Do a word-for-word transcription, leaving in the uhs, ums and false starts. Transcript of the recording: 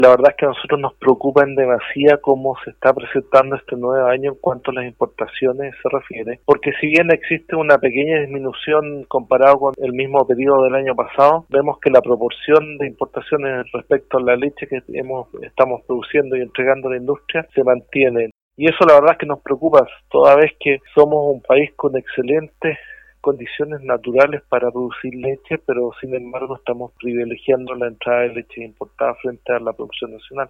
La verdad es que a nosotros nos preocupa en demasía cómo se está presentando este nuevo año en cuanto a las importaciones se refiere, porque si bien existe una pequeña disminución comparado con el mismo periodo del año pasado, vemos que la proporción de importaciones respecto a la leche que hemos, estamos produciendo y entregando a la industria se mantiene. Y eso la verdad es que nos preocupa, toda vez que somos un país con excelentes condiciones naturales para producir leche, pero sin embargo estamos privilegiando la entrada de leche importada frente a la producción nacional.